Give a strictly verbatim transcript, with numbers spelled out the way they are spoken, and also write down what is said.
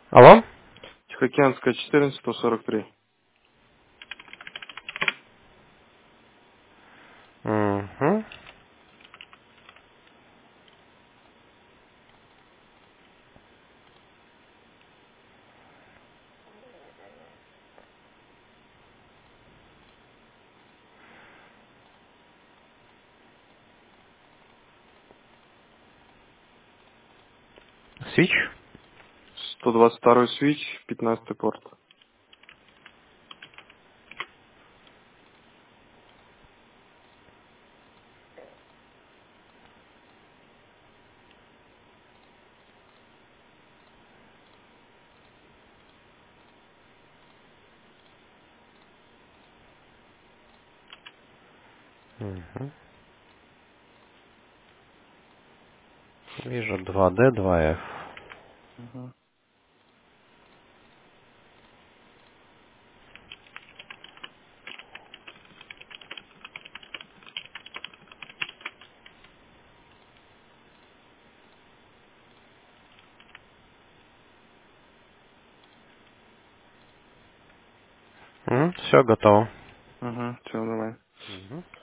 Алло? Тихоокеанская, четырнадцать, сто сорок три. Угу. Свич? сто двадцать второй свич, пятнадцатый порт. Угу. Вижу два дэ, два эф. Угу. Все, готово. Угу. Все, давай. Мгм.